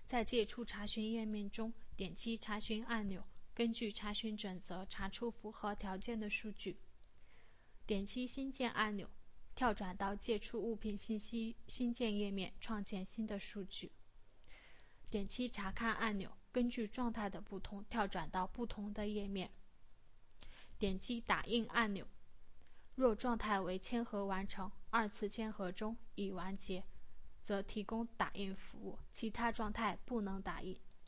在借出查询页面中点击查询按钮，根据查询准则查出符合条件的数据。点击新建按钮，跳转到借出物品信息新建页面，创建新的数据。点击查看按钮，根据状态的不同跳转到不同的页面。点击打印按钮，若状态为签核完成，二次签核中已完结，则提供打印服务，其他状态不能打印。